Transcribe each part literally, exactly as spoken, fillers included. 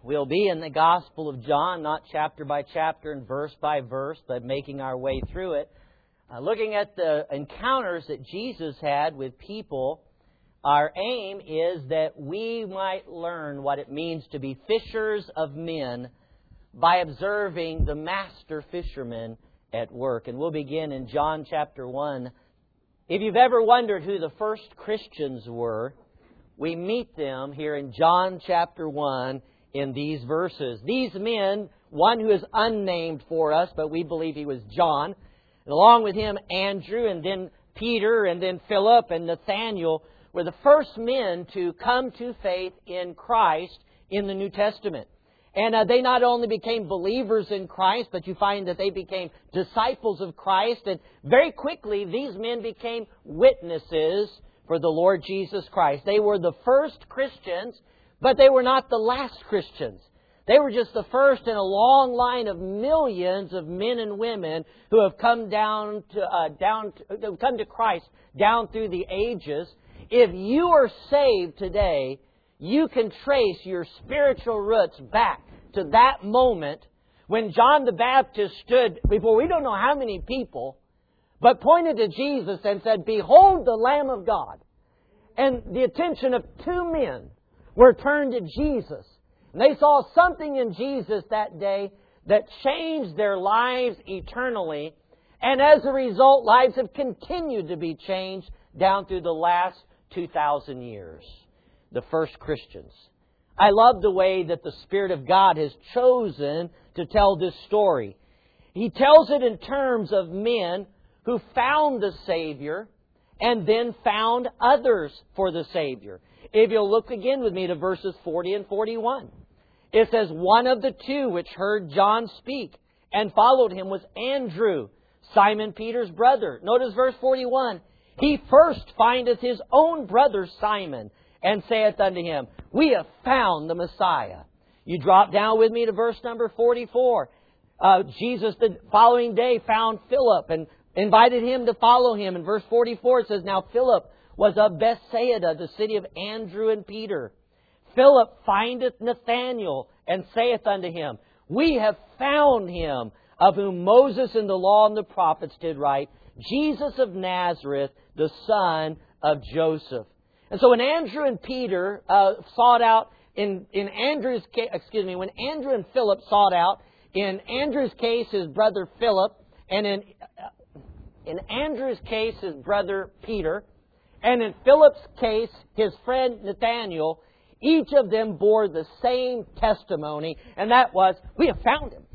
We'll be in the Gospel of John, not chapter by chapter and verse by verse, but making our way through it. Uh, looking at the encounters that Jesus had with people, our aim is that we might learn what it means to be fishers of men by observing the master fisherman at work. And we'll begin in John chapter one. If you've ever wondered who the first Christians were, we meet them here in John chapter one in these verses. These men, one who is unnamed for us, but we believe he was John, and along with him Andrew, and then Peter, and then Philip and Nathanael, were the first men to come to faith in Christ in the New Testament. And uh, they not only became believers in Christ, but you find that they became disciples of Christ. And very quickly, these men became witnesses for the Lord Jesus Christ. They were the first Christians, but they were not the last Christians. They were just the first in a long line of millions of men and women who have come down to uh, down to, come to Christ down through the ages. If you are saved today, you can trace your spiritual roots back to that moment when John the Baptist stood before we don't know how many people, but pointed to Jesus and said, "Behold the Lamb of God." And the attention of two men were turned to Jesus. And they saw something in Jesus that day that changed their lives eternally. And as a result, lives have continued to be changed down through the last two thousand years. The first Christians. I love the way that the Spirit of God has chosen to tell this story. He tells it in terms of men who found the Savior and then found others for the Savior. If you'll look again with me to verses forty and forty-one. It says, "One of the two which heard John speak and followed him was Andrew, Simon Peter's brother." Notice verse forty-one. "He first findeth his own brother Simon, and saith unto him, We have found the Messiah." You drop down with me to verse number forty-four. Uh, Jesus the following day found Philip and invited him to follow him. In verse forty-four it says, "Now Philip was of Bethsaida, the city of Andrew and Peter. Philip findeth Nathanael, and saith unto him, We have found him, of whom Moses in the law and the prophets did write, Jesus of Nazareth, the son of Joseph." And so when Andrew and Peter uh, sought out, in, in Andrew's case, excuse me, when Andrew and Philip sought out, in Andrew's case his brother Philip, and in, uh, in Andrew's case his brother Peter, and in Philip's case his friend Nathanael, each of them bore the same testimony, and that was, "We have found him.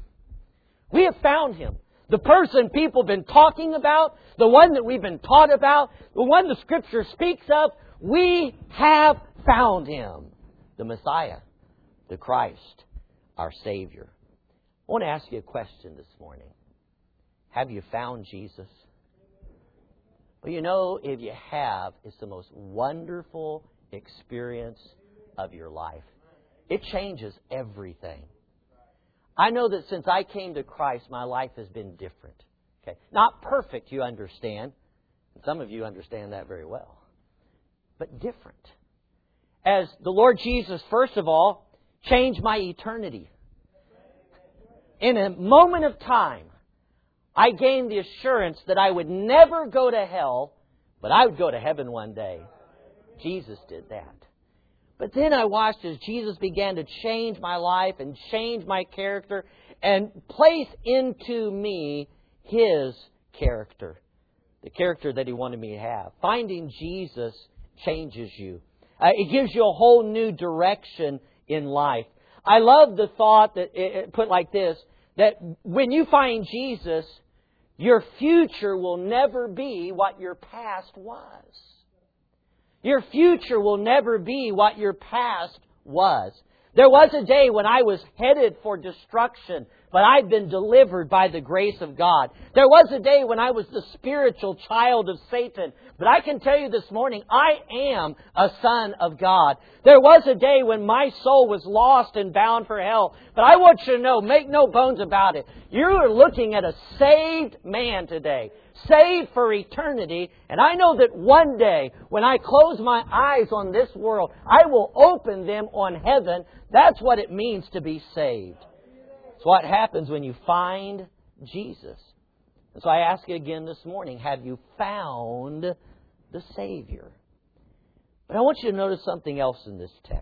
We have found him. The person people have been talking about, the one that we've been taught about, the one the Scripture speaks of, we have found him." The Messiah, the Christ, our Savior. I want to ask you a question this morning. Have you found Jesus? Well, you know, if you have, it's the most wonderful experience of your life. It changes everything. I know that since I came to Christ, my life has been different. Okay, not perfect, you understand. Some of you understand that very well. But different. As the Lord Jesus, first of all, changed my eternity. In a moment of time, I gained the assurance that I would never go to hell, but I would go to heaven one day. Jesus did that. But then I watched as Jesus began to change my life and change my character and place into me His character. The character that He wanted me to have. Finding Jesus changes you. Uh, it gives you a whole new direction in life. I love the thought that it put like this, that when you find Jesus, your future will never be what your past was. Your future will never be what your past was. There was a day when I was headed for destruction, but I'd been delivered by the grace of God. There was a day when I was the spiritual child of Satan, but I can tell you this morning, I am a son of God. There was a day when my soul was lost and bound for hell, but I want you to know, make no bones about it, you are looking at a saved man today. saved for eternity. And I know that one day, when I close my eyes on this world, I will open them on heaven. That's what it means to be saved. It's what happens when you find Jesus. And so I ask you again this morning, have you found the Savior? But I want you to notice something else in this text.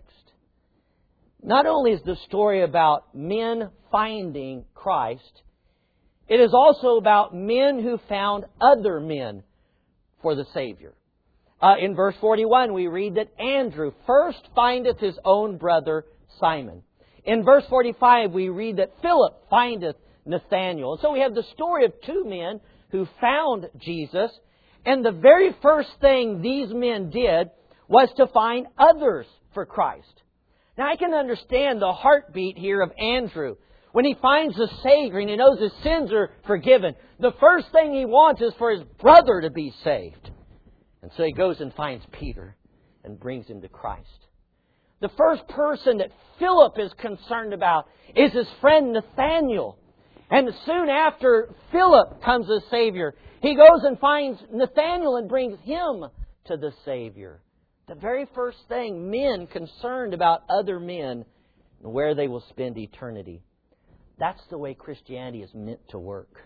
Not only is the story about men finding Christ, it is also about men who found other men for the Savior. Uh, in verse forty-one, we read that Andrew first findeth his own brother Simon. In verse forty-five, we read that Philip findeth Nathanael. And so we have the story of two men who found Jesus. And the very first thing these men did was to find others for Christ. Now I can understand the heartbeat here of Andrew. When he finds the Savior and he knows his sins are forgiven, the first thing he wants is for his brother to be saved. And so he goes and finds Peter and brings him to Christ. The first person that Philip is concerned about is his friend Nathanael. And soon after Philip comes the Savior, he goes and finds Nathanael and brings him to the Savior. The very first thing, men concerned about other men and where they will spend eternity. That's the way Christianity is meant to work.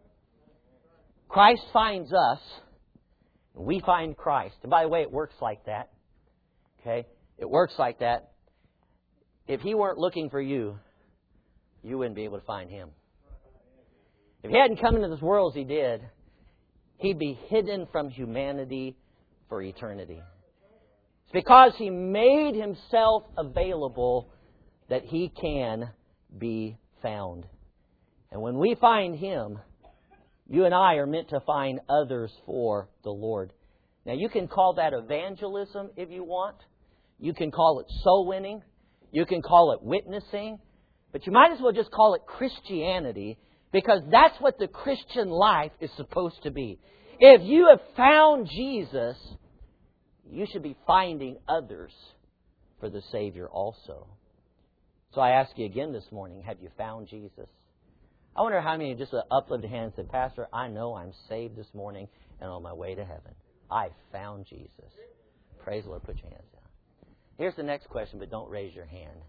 Christ finds us, and we find Christ. And by the way, it works like that. Okay? It works like that. If He weren't looking for you, you wouldn't be able to find Him. If He hadn't come into this world as He did, He'd be hidden from humanity for eternity. It's because He made Himself available that He can be found. And when we find Him, you and I are meant to find others for the Lord. Now you can call that evangelism if you want. You can call it soul winning. You can call it witnessing. But you might as well just call it Christianity, because that's what the Christian life is supposed to be. If you have found Jesus, you should be finding others for the Savior also. So I ask you again this morning, have you found Jesus? I wonder how many just uplifted hands and said, Pastor, I know I'm saved this morning and on my way to heaven. I found Jesus. Praise the Lord. Put your hands down. Here's the next question, but don't raise your hand.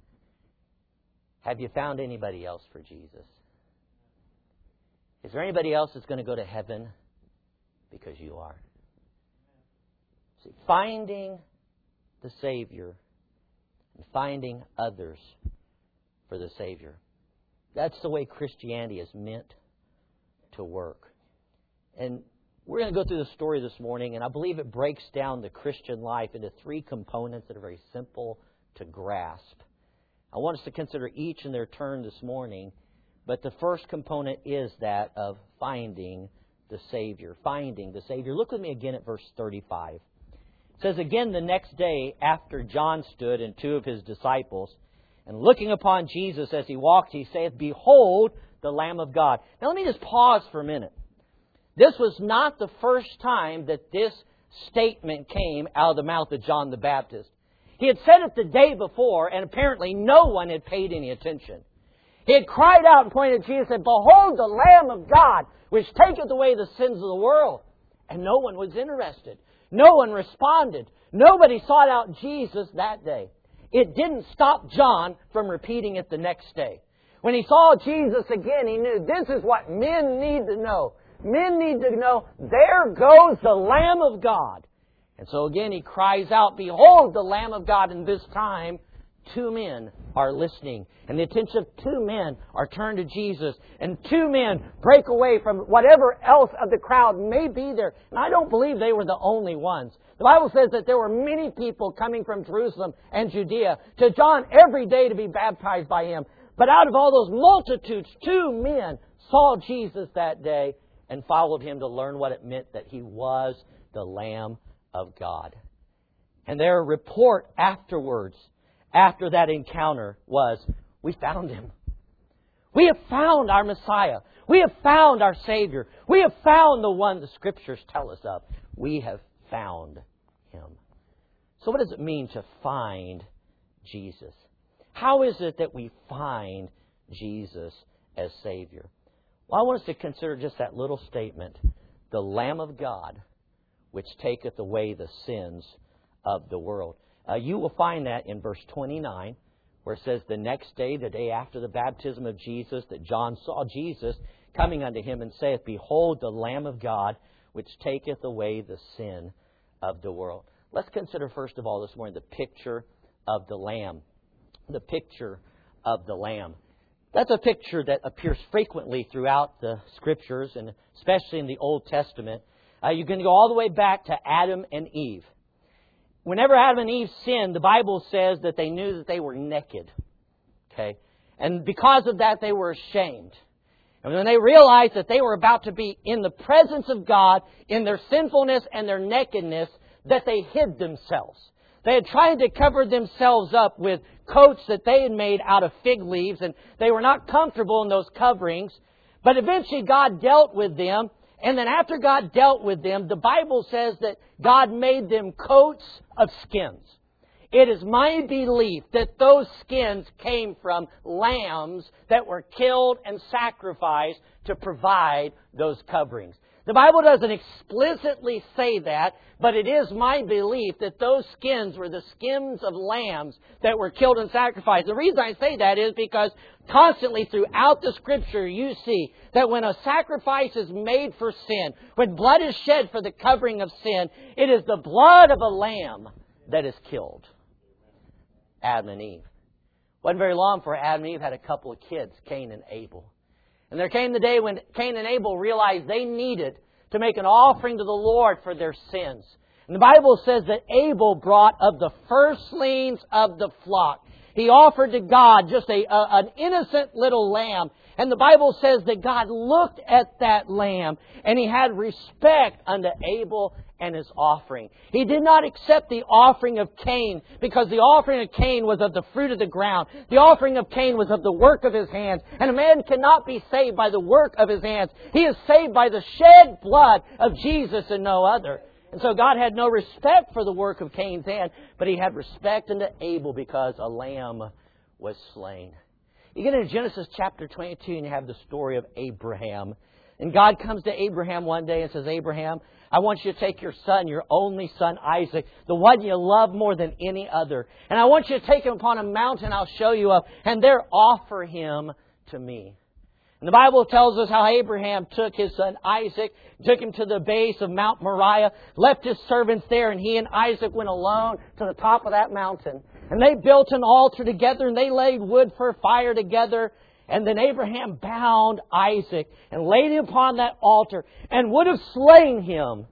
Have you found anybody else for Jesus? Is there anybody else that's going to go to heaven because you are? See, finding the Savior and finding others for the Savior. That's the way Christianity is meant to work. And we're going to go through the story this morning, and I believe it breaks down the Christian life into three components that are very simple to grasp. I want us to consider each in their turn this morning, but the first component is that of finding the Savior. Finding the Savior. Look with me again at verse thirty-five. It says, again the next day after John stood and two of his disciples, and looking upon Jesus as he walked, he saith, Behold the Lamb of God. Now let me just pause for a minute. This was not the first time that this statement came out of the mouth of John the Baptist. He had said it the day before, and apparently no one had paid any attention. He had cried out and pointed at Jesus and said, Behold the Lamb of God, which taketh away the sins of the world. And no one was interested. No one responded. Nobody sought out Jesus that day. It didn't stop John from repeating it the next day. When he saw Jesus again, he knew this is what men need to know. Men need to know, there goes the Lamb of God. And so again he cries out, Behold the Lamb of God. And this time, two men are listening. And the attention of two men are turned to Jesus. And two men break away from whatever else of the crowd may be there. And I don't believe they were the only ones. The Bible says that there were many people coming from Jerusalem and Judea to John every day to be baptized by him. But out of all those multitudes, two men saw Jesus that day and followed him to learn what it meant that he was the Lamb of God. And their report afterwards, after that encounter, was, we found him. We have found our Messiah. We have found our Savior. We have found the one the Scriptures tell us of. We have found him. So what does it mean to find Jesus? How is it that we find Jesus as Savior? Well, I want us to consider just that little statement the Lamb of God, which taketh away the sins of the world. Uh, you will find that in verse twenty-nine, where it says, the next day, the day after the baptism of Jesus, that John saw Jesus coming unto him and saith, Behold, the Lamb of God, which taketh away the sin of the world. Let's consider, first of all, this morning, the picture of the Lamb. The picture of the Lamb. That's a picture that appears frequently throughout the Scriptures, and especially in the Old Testament. Uh, you can go all the way back to Adam and Eve. Whenever Adam and Eve sinned, the Bible says that they knew that they were naked. Okay? And because of that, they were ashamed. And when they realized that they were about to be in the presence of God, in their sinfulness and their nakedness, that they hid themselves. They had tried to cover themselves up with coats that they had made out of fig leaves, and they were not comfortable in those coverings. But eventually God dealt with them. And then after God dealt with them, the Bible says that God made them coats of skins. It is my belief that those skins came from lambs that were killed and sacrificed to provide those coverings. The Bible doesn't explicitly say that, but it is my belief that those skins were the skins of lambs that were killed and sacrificed. The reason I say that is because constantly throughout the Scripture you see that when a sacrifice is made for sin, when blood is shed for the covering of sin, it is the blood of a lamb that is killed. Adam and Eve. Wasn't very long before Adam and Eve had a couple of kids, Cain and Abel. And there came the day when Cain and Abel realized they needed to make an offering to the Lord for their sins. And the Bible says that Abel brought of the firstlings of the flock. He offered to God just a, a, an innocent little lamb. And the Bible says that God looked at that lamb and He had respect unto Abel and his offering. He did not accept the offering of Cain because the offering of Cain was of the fruit of the ground. The offering of Cain was of the work of his hands. And a man cannot be saved by the work of his hands. He is saved by the shed blood of Jesus and no other. And so God had no respect for the work of Cain's hand, but He had respect unto Abel because a lamb was slain. You get into Genesis chapter twenty-two and you have the story of Abraham. And God comes to Abraham one day and says, Abraham, I want you to take your son, your only son Isaac, the one you love more than any other. And I want you to take him upon a mountain I'll show you of, and there offer him to me. And the Bible tells us how Abraham took his son Isaac, took him to the base of Mount Moriah, left his servants there, and he and Isaac went alone to the top of that mountain. And they built an altar together, and they laid wood for a fire together. And then Abraham bound Isaac and laid him upon that altar and would have slain him,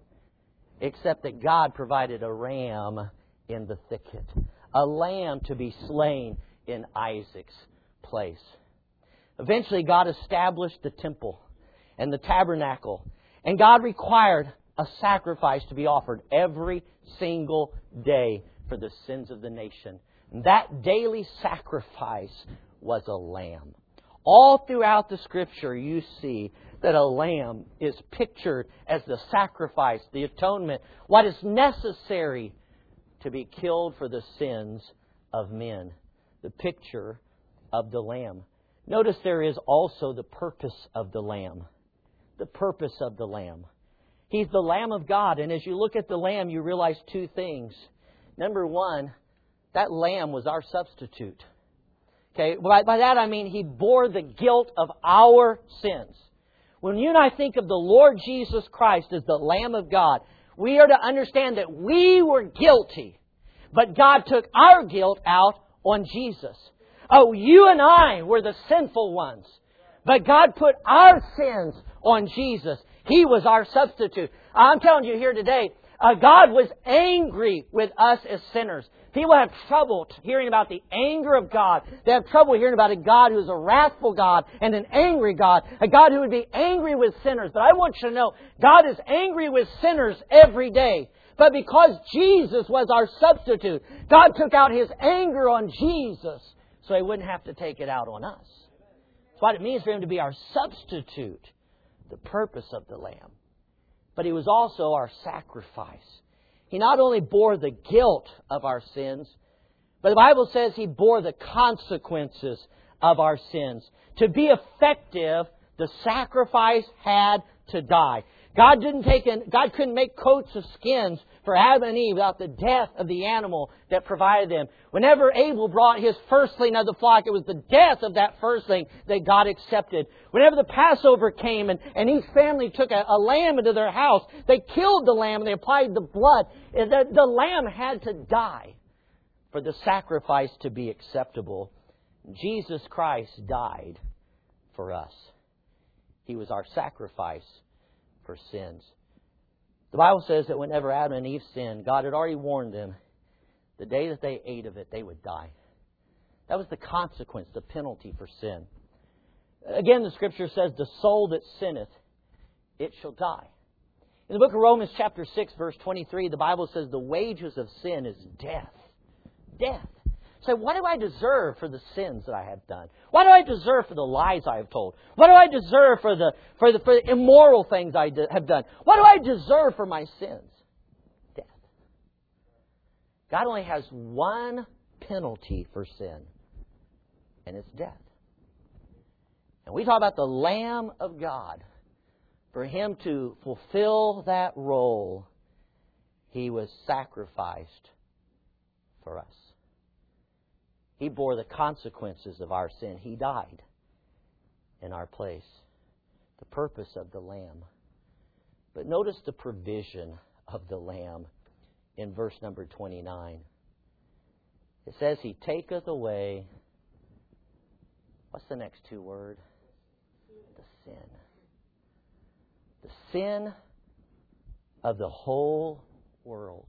except that God provided a ram in the thicket, a lamb to be slain in Isaac's place. Eventually, God established the temple and the tabernacle, and God required a sacrifice to be offered every single day for the sins of the nation. And that daily sacrifice was a lamb. All throughout the Scripture, you see that a lamb is pictured as the sacrifice, the atonement, what is necessary to be killed for the sins of men. The picture of the lamb. Notice there is also the purpose of the lamb. The purpose of the lamb. He's the Lamb of God, and as you look at the lamb, you realize two things. Number one, that lamb was our substitute. Okay, by, by that I mean He bore the guilt of our sins. When you and I think of the Lord Jesus Christ as the Lamb of God, we are to understand that we were guilty, but God took our guilt out on Jesus. Oh, you and I were the sinful ones, but God put our sins on Jesus. He was our substitute. I'm telling you here today, uh, God was angry with us as sinners. People have trouble hearing about the anger of God. They have trouble hearing about a God who is a wrathful God and an angry God. A God who would be angry with sinners. But I want you to know, God is angry with sinners every day. But because Jesus was our substitute, God took out His anger on Jesus so He wouldn't have to take it out on us. That's what it means for Him to be our substitute. The purpose of the Lamb. But He was also our sacrifice. He not only bore the guilt of our sins, but the Bible says He bore the consequences of our sins. To be effective, the sacrifice had to die. God didn't take an, God couldn't make coats of skins for Adam and Eve without the death of the animal that provided them. Whenever Abel brought his firstling of the flock, it was the death of that firstling that God accepted. Whenever the Passover came and, and each family took a, a lamb into their house, they killed the lamb and they applied the blood. The, the lamb had to die for the sacrifice to be acceptable. Jesus Christ died for us. He was our sacrifice for sins. The Bible says that whenever Adam and Eve sinned, God had already warned them the day that they ate of it, they would die. That was the consequence, the penalty for sin. Again, the Scripture says, the soul that sinneth, it shall die. In the book of Romans chapter six, verse twenty-three, the Bible says the wages of sin is death. Death. So what do I deserve for the sins that I have done? What do I deserve for the lies I have told? What do I deserve for the for the, for the immoral things I do, have done? What do I deserve for my sins? Death. God only has one penalty for sin, and it's death. And we talk about the Lamb of God. For Him to fulfill that role, He was sacrificed for us. He bore the consequences of our sin. He died in our place. The purpose of the Lamb. But notice the provision of the Lamb in verse number twenty-nine. It says, He taketh away, what's the next two words? The sin. The sin of the whole world.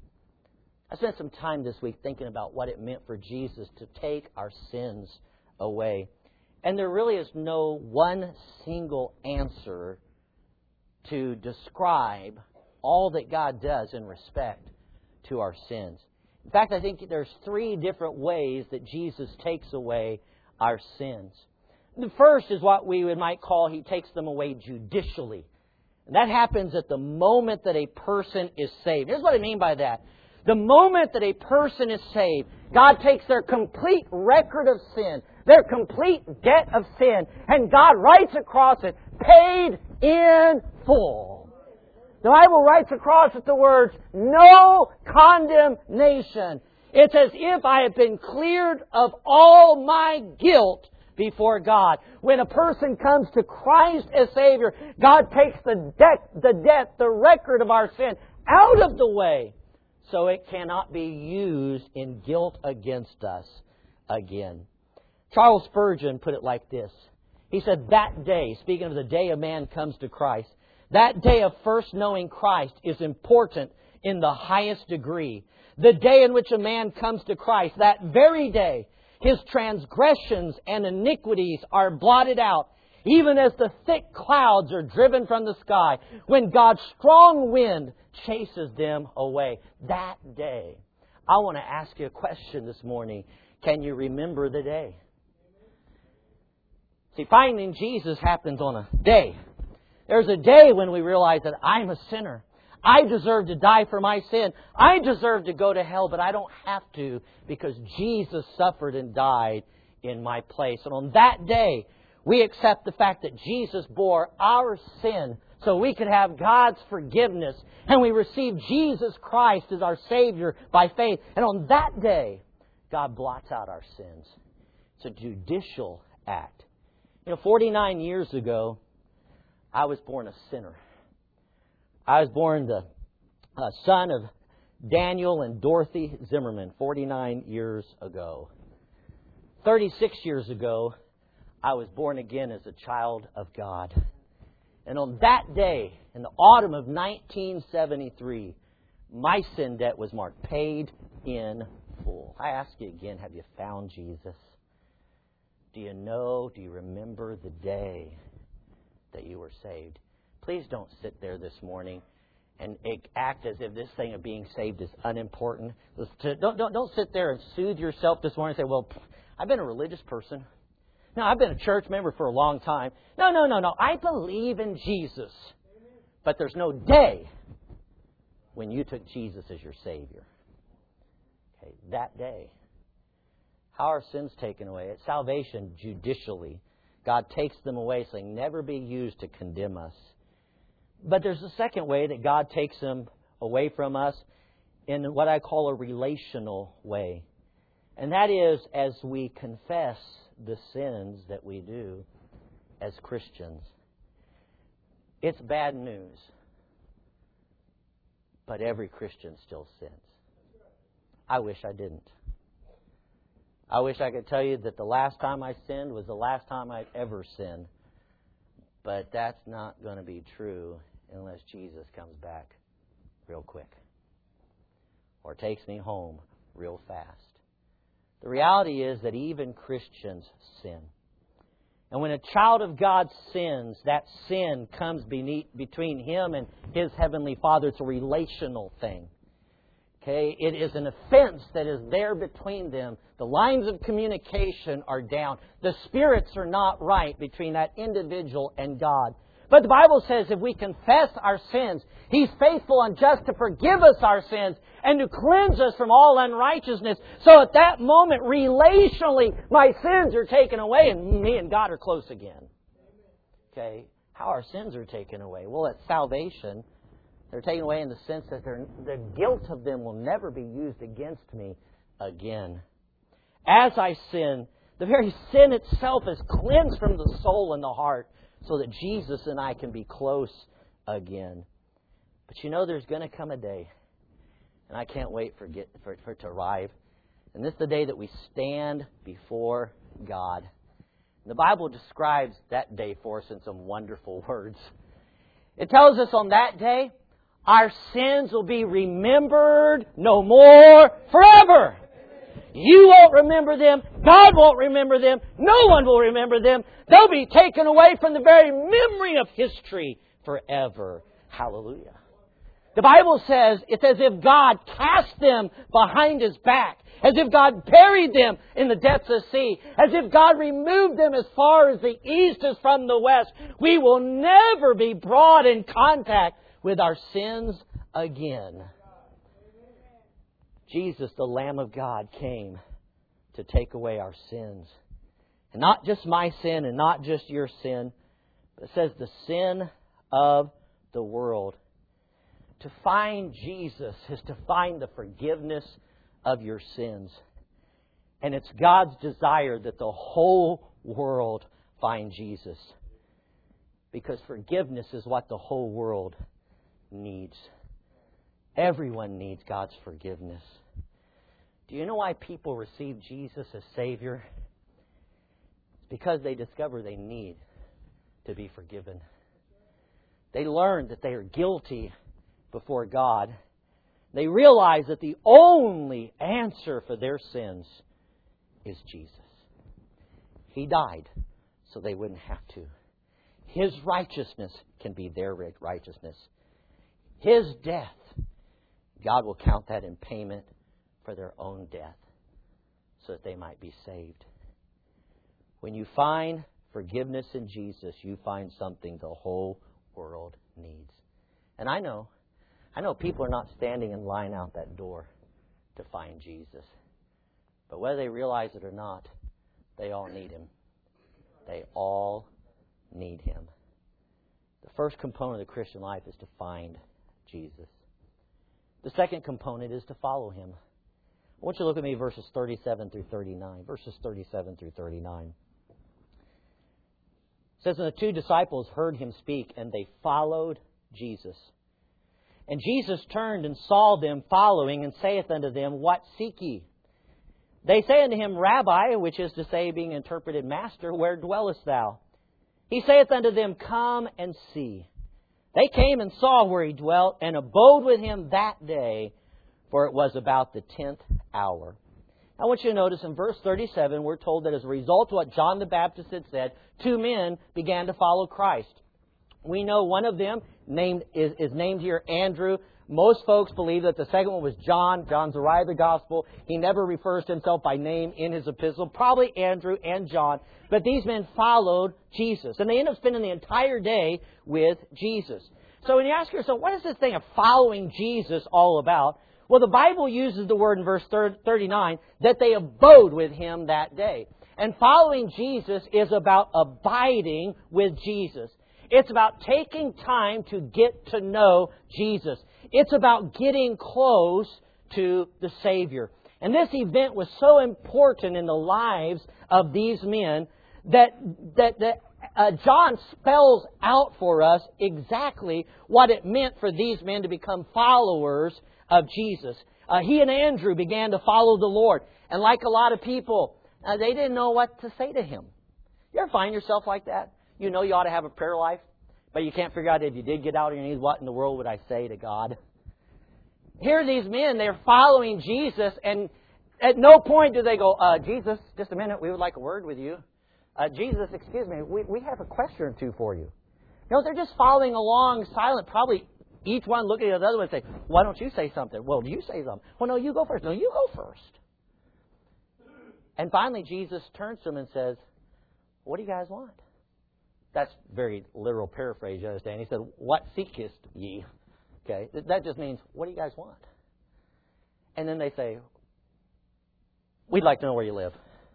I spent some time this week thinking about what it meant for Jesus to take our sins away. And there really is no one single answer to describe all that God does in respect to our sins. In fact, I think there's three different ways that Jesus takes away our sins. The first is what we might call He takes them away judicially. And that happens at the moment that a person is saved. Here's what I mean by that. The moment that a person is saved, God takes their complete record of sin, their complete debt of sin, and God writes across it, paid in full. The Bible writes across it the words, no condemnation. It's as if I have been cleared of all my guilt before God. When a person comes to Christ as Savior, God takes the debt, the debt, the record of our sin out of the way, so it cannot be used in guilt against us again. Charles Spurgeon put it like this. He said, that day, speaking of the day a man comes to Christ, that day of first knowing Christ is important in the highest degree. The day in which a man comes to Christ, that very day, his transgressions and iniquities are blotted out, even as the thick clouds are driven from the sky, when God's strong wind chases them away. That day. I want to ask you a question this morning. Can you remember the day? See, finding Jesus happens on a day. There's a day when we realize that I'm a sinner. I deserve to die for my sin. I deserve to go to hell, but I don't have to because Jesus suffered and died in my place. And on that day, we accept the fact that Jesus bore our sin so we could have God's forgiveness. And we receive Jesus Christ as our Savior by faith. And on that day, God blots out our sins. It's a judicial act. You know, forty-nine years ago, I was born a sinner. I was born the uh, son of Daniel and Dorothy Zimmerman, forty-nine years ago. thirty-six years ago, I was born again as a child of God. And on that day, in the autumn of nineteen seventy-three, my sin debt was marked paid in full. I ask you again, have you found Jesus? Do you know, do you remember the day that you were saved? Please don't sit there this morning and act as if this thing of being saved is unimportant. Don't, don't, don't sit there and soothe yourself this morning and say, well, I've been a religious person. No, I've been a church member for a long time. No, no, no, no. I believe in Jesus. But there's no day when you took Jesus as your Savior. Okay, that day. How are sins taken away? At salvation, judicially. God takes them away so they never be used to condemn us. But there's a second way that God takes them away from us in what I call a relational way. And that is as we confess the sins that we do as Christians. It's bad news. But every Christian still sins. I wish I didn't. I wish I could tell you that the last time I sinned was the last time I'd ever sinned. But that's not going to be true unless Jesus comes back real quick or takes me home real fast. The reality is that even Christians sin. And when a child of God sins, that sin comes beneath, between him and his Heavenly Father. It's a relational thing. Okay? It is an offense that is there between them. The lines of communication are down. The spirits are not right between that individual and God. But the Bible says if we confess our sins, He's faithful and just to forgive us our sins and to cleanse us from all unrighteousness. So at that moment, relationally, my sins are taken away and me and God are close again. Okay? How our sins are taken away? Well, at salvation, they're taken away in the sense that the guilt of them will never be used against me again. As I sin, the very sin itself is cleansed from the soul and the heart so that Jesus and I can be close again. But you know, there's going to come a day, and I can't wait for, get, for, for it to arrive. And this is the day that we stand before God. And the Bible describes that day for us in some wonderful words. It tells us on that day, our sins will be remembered no more forever. You won't remember them. God won't remember them. No one will remember them. They'll be taken away from the very memory of history forever. Hallelujah. The Bible says it's as if God cast them behind His back. As if God buried them in the depths of the sea. As if God removed them as far as the east is from the west. We will never be brought in contact with our sins again. Jesus, the Lamb of God, came to take away our sins. And not just my sin and not just your sin, but it says the sin of the world. To find Jesus is to find the forgiveness of your sins. And it's God's desire that the whole world find Jesus. Because forgiveness is what the whole world needs. Everyone needs God's forgiveness. Do you know why people receive Jesus as Savior? It's because they discover they need to be forgiven. They learn that they are guilty before God. They realize that the only answer for their sins is Jesus. He died so they wouldn't have to. His righteousness can be their righteousness. His death, God will count that in payment for their own death so that they might be saved. When you find forgiveness in Jesus, you find something the whole world needs. And I know, I know people are not standing in line out that door to find Jesus. But whether they realize it or not, they all need Him. They all need Him. The first component of the Christian life is to find Jesus. The second component is to follow Him. I want you to look at me verses thirty-seven through thirty-nine. Verses thirty-seven through thirty-nine. It says, and the two disciples heard Him speak, and they followed Jesus. And Jesus turned and saw them following, and saith unto them, What seek ye? They say unto Him, Rabbi, which is to say, being interpreted, Master, where dwellest thou? He saith unto them, Come and see. They came and saw where He dwelt, and abode with Him that day, for it was about the tenth hour. I want you to notice in verse thirty-seven, we're told that as a result of what John the Baptist had said, two men began to follow Christ. We know one of them named is, is named here Andrew. Most folks believe that the second one was John. John's the writer of the gospel. He never refers to himself by name in his epistle. Probably Andrew and John. But these men followed Jesus. And they end up spending the entire day with Jesus. So when you ask yourself, what is this thing of following Jesus all about? Well, the Bible uses the word in verse thirty-nine that they abode with Him that day. And following Jesus is about abiding with Jesus. It's about taking time to get to know Jesus. It's about getting close to the Savior. And this event was so important in the lives of these men that, that, that uh, John spells out for us exactly what it meant for these men to become followers of Jesus. Uh, he and Andrew began to follow the Lord. And like a lot of people, uh, they didn't know what to say to Him. You ever find yourself like that? You know you ought to have a prayer life, but you can't figure out if you did get out on your knees, what in the world would I say to God? Here are these men, they're following Jesus, and at no point do they go, uh, Jesus, just a minute, we would like a word with you. Uh, Jesus, excuse me, we, we have a question or two for you. No, they're just following along silent, probably each one looking at the other one and say, why don't you say something? Well, you say something. Well, no, you go first. No, you go first. And finally, Jesus turns to them and says, what do you guys want? That's very literal paraphrase, you understand. He said, what seekest ye? Okay, that just means, what do you guys want? And then they say, we'd like to know where you live.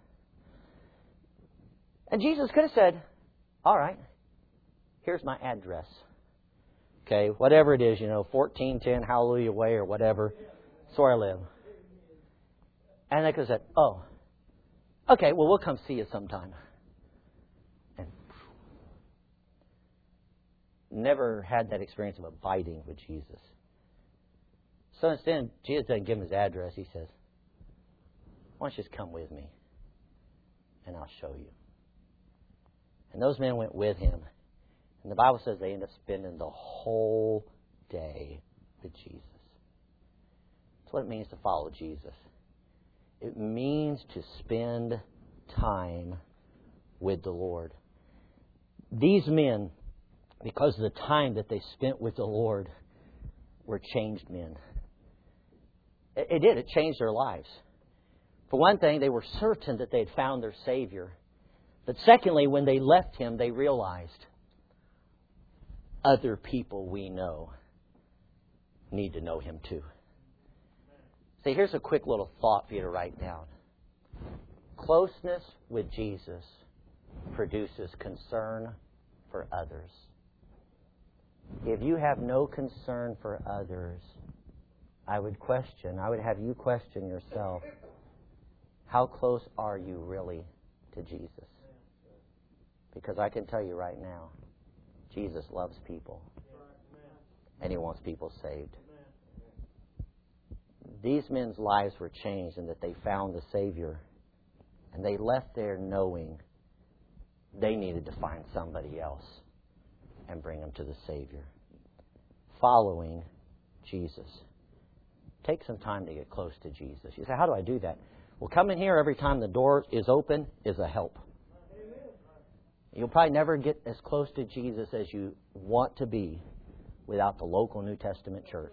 And Jesus could have said, all right, here's my address. Okay, whatever it is, you know, fourteen ten Hallelujah Way or whatever, that's where I live. And they could have said, oh, okay, well, we'll come see you sometime. And never had that experience of abiding with Jesus. So instead, Jesus doesn't give him his address. He says, why don't you just come with me, and I'll show you. And those men went with him. And the Bible says they ended up spending the whole day with Jesus. That's what it means to follow Jesus. It means to spend time with the Lord. These men, because of the time that they spent with the Lord, were changed men. It, it did. It changed their lives. For one thing, they were certain that they had found their Savior. But secondly, when they left Him, they realized other people we know need to know Him too. See, here's a quick little thought for you to write down. Closeness with Jesus produces concern for others. If you have no concern for others, I would question, I would have you question yourself, how close are you really to Jesus? Because I can tell you right now, Jesus loves people. And He wants people saved. These men's lives were changed in that they found the Savior. And they left there knowing they needed to find somebody else and bring them to the Savior. Following Jesus. Take some time to get close to Jesus. You say, how do I do that? Well, coming here every time the door is open is a help. You'll probably never get as close to Jesus as you want to be without the local New Testament church.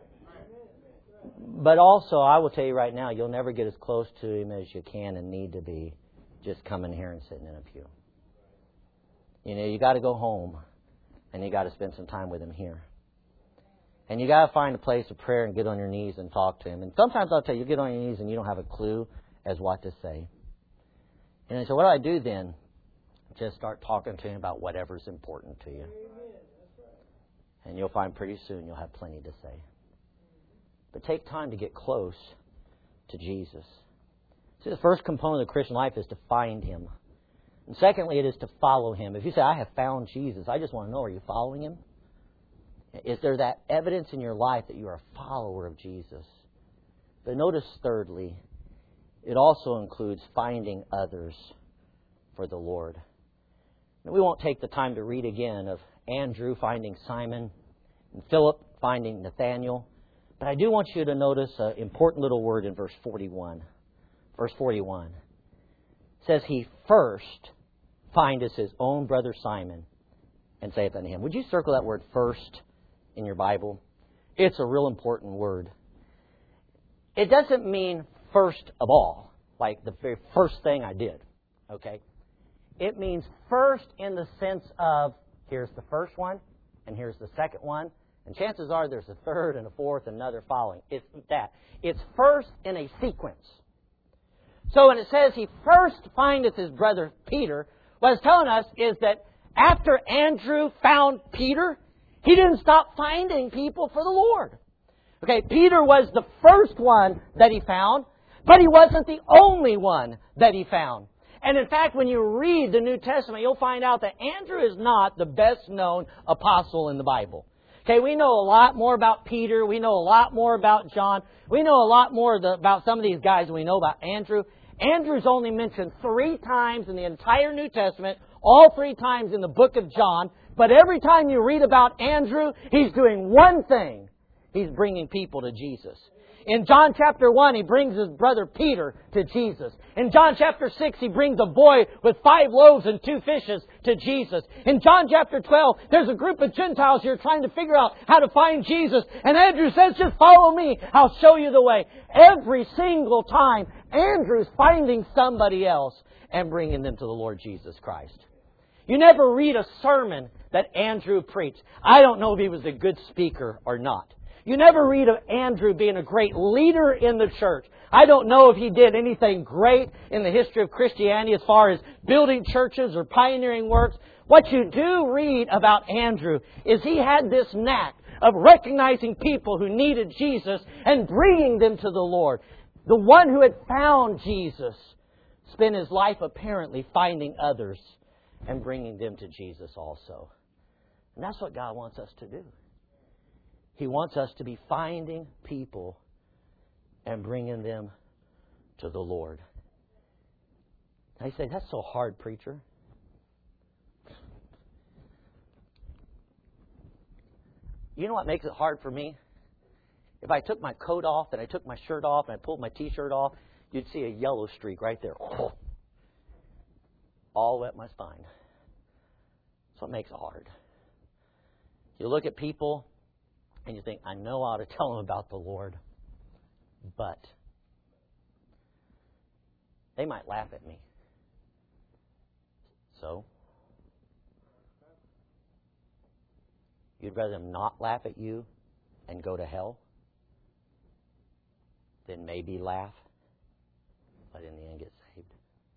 But also, I will tell you right now, you'll never get as close to Him as you can and need to be just coming here and sitting in a pew. You know, you got to go home and you got to spend some time with Him here. And you got to find a place of prayer and get on your knees and talk to Him. And sometimes I'll tell you, you get on your knees and you don't have a clue as what to say. And I say, what do I do then? Just start talking to Him about whatever's important to you. And you'll find pretty soon you'll have plenty to say. But take time to get close to Jesus. See, the first component of the Christian life is to find Him. And secondly, it is to follow Him. If you say, I have found Jesus, I just want to know, are you following Him? Is there that evidence in your life that you are a follower of Jesus? But notice, thirdly, it also includes finding others for the Lord. Now, we won't take the time to read again of Andrew finding Simon and Philip finding Nathanael. But I do want you to notice an important little word in verse forty-one. Verse forty-one. It says, He first findeth his own brother Simon and saith unto him. Would you circle that word first in your Bible? It's a real important word. It doesn't mean first of all, like the very first thing I did. Okay? It means first in the sense of, here's the first one, and here's the second one, and chances are there's a third and a fourth and another following. It's that. It's first in a sequence. So when it says he first findeth his brother Peter, what it's telling us is that after Andrew found Peter, he didn't stop finding people for the Lord. Okay, Peter was the first one that he found, but he wasn't the only one that he found. And in fact, when you read the New Testament, you'll find out that Andrew is not the best known apostle in the Bible. Okay, we know a lot more about Peter. We know a lot more about John. We know a lot more the, about some of these guys than we know about Andrew. Andrew's only mentioned three times in the entire New Testament, all three times in the book of John. But every time you read about Andrew, he's doing one thing. He's bringing people to Jesus. In John chapter one, he brings his brother Peter to Jesus. In John chapter six, he brings a boy with five loaves and two fishes to Jesus. In John chapter twelve, there's a group of Gentiles here trying to figure out how to find Jesus. And Andrew says, just follow me. I'll show you the way. Every single time, Andrew's finding somebody else and bringing them to the Lord Jesus Christ. You never read a sermon that Andrew preached. I don't know if he was a good speaker or not. You never read of Andrew being a great leader in the church. I don't know if he did anything great in the history of Christianity as far as building churches or pioneering works. What you do read about Andrew is he had this knack of recognizing people who needed Jesus and bringing them to the Lord. The one who had found Jesus spent his life apparently finding others and bringing them to Jesus also. And that's what God wants us to do. He wants us to be finding people and bringing them to the Lord. I say, that's so hard, preacher. You know what makes it hard for me? If I took my coat off and I took my shirt off and I pulled my t-shirt off, you'd see a yellow streak right there. All up my spine. That's what makes it hard. You look at people and you think, I know how to tell them about the Lord, but they might laugh at me. So, you'd rather them not laugh at you and go to hell than maybe laugh, but in the end get saved.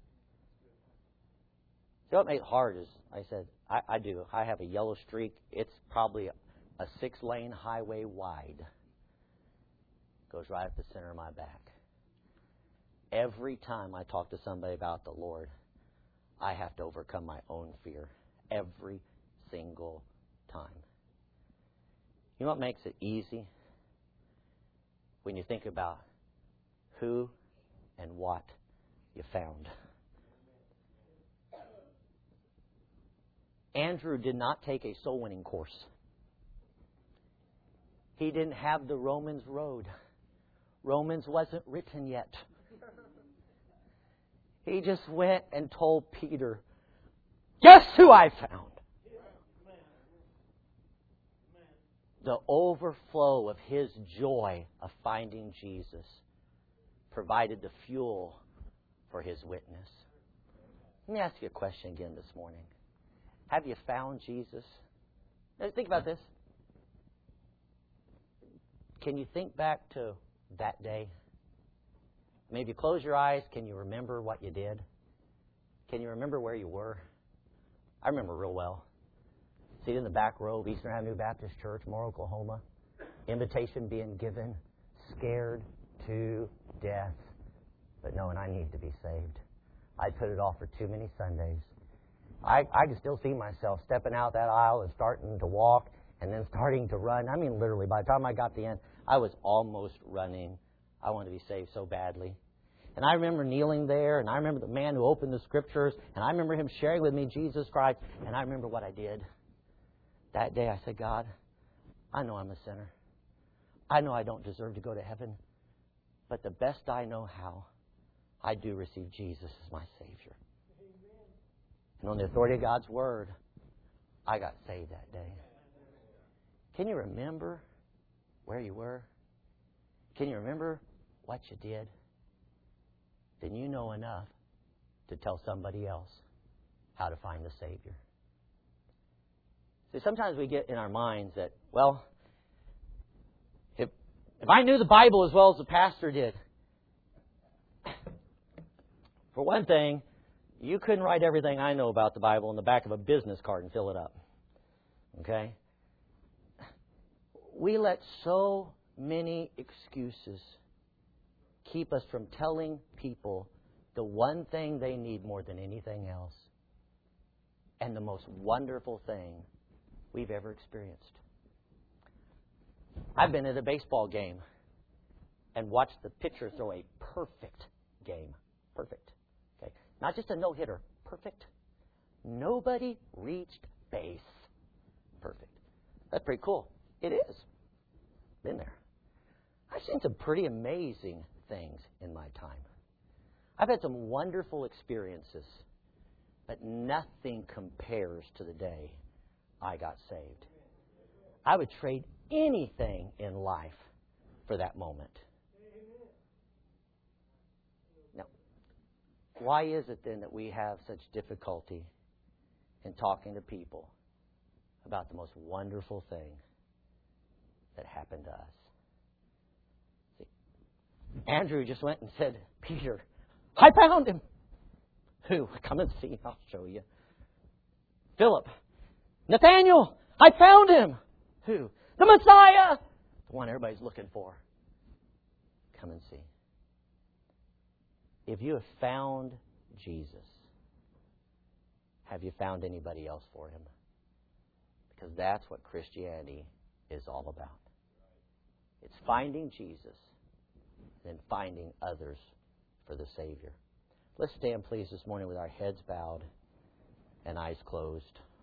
So what makes it hard is, I said, I, I do. I have a yellow streak. It's probably a, a six-lane highway wide. Goes right up the center of my back. Every time I talk to somebody about the Lord, I have to overcome my own fear. Every single time. You know what makes it easy? When you think about who and what you found. Andrew did not take a soul-winning course. He didn't have the Romans road. Romans wasn't written yet. He just went and told Peter, guess who I found? The overflow of his joy of finding Jesus provided the fuel for his witness. Let me ask you a question again this morning. Have you found Jesus? Now, think about this. Can you think back to that day? Maybe close your eyes. Can you remember what you did? Can you remember where you were? I remember real well. Seated in the back row of Eastern Avenue Baptist Church, Moore, Oklahoma. Invitation being given. Scared to death. But knowing I need to be saved. I put it off for too many Sundays. I, I can still see myself stepping out that aisle and starting to walk and then starting to run. I mean, literally, by the time I got to the end, I was almost running. I wanted to be saved so badly. And I remember kneeling there, and I remember the man who opened the Scriptures, and I remember him sharing with me Jesus Christ, and I remember what I did. That day I said, God, I know I'm a sinner. I know I don't deserve to go to heaven, but the best I know how, I do receive Jesus as my Savior. And on the authority of God's Word, I got saved that day. Can you remember where you were? Can you remember what you did? Then you know enough to tell somebody else how to find the Savior. See, sometimes we get in our minds that, well, if, if I knew the Bible as well as the pastor did, for one thing, You couldn't write everything I know about the Bible in the back of a business card and fill it up. Okay? We let so many excuses keep us from telling people the one thing they need more than anything else, and the most wonderful thing we've ever experienced. I've been at a baseball game and watched the pitcher throw a perfect game. Perfect. Okay? Not just a no-hitter. Perfect. Nobody reached base. Perfect. That's pretty cool. It is. Been there. I've seen some pretty amazing things in my time. I've had some wonderful experiences, but nothing compares to the day I got saved. I would trade anything in life for that moment. Now, why is it then that we have such difficulty in talking to people about the most wonderful thing that happened to us? See, Andrew just went and said, Peter, I found him. Who? Come and see. I'll show you. Philip, Nathaniel, I found him. Who? The Messiah. The one everybody's looking for. Come and see. If you have found Jesus, have you found anybody else for him? Because that's what Christianity is all about. It's finding Jesus, then finding others for the Savior. Let's stand, please, this morning with our heads bowed and eyes closed.